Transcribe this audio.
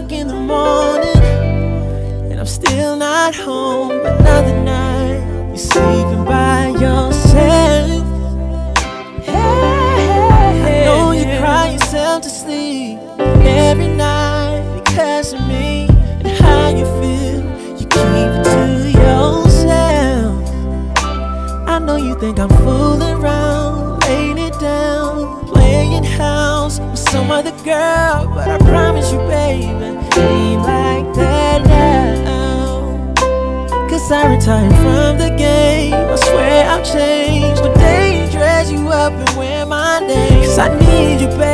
o'clock in the morning, and I'm still not home. Another night, you're sleeping by yourself. I know you cry yourself to sleep every night because of me and how you feel. You keep it to yourself. I know you think I'm fooling around, laying it down, playing house with some other girl, but I promise you, baby, it ain't like that now. Cause I retired from the game, I swear I've changed. One day dress you up and wear my name, cause I need you, baby.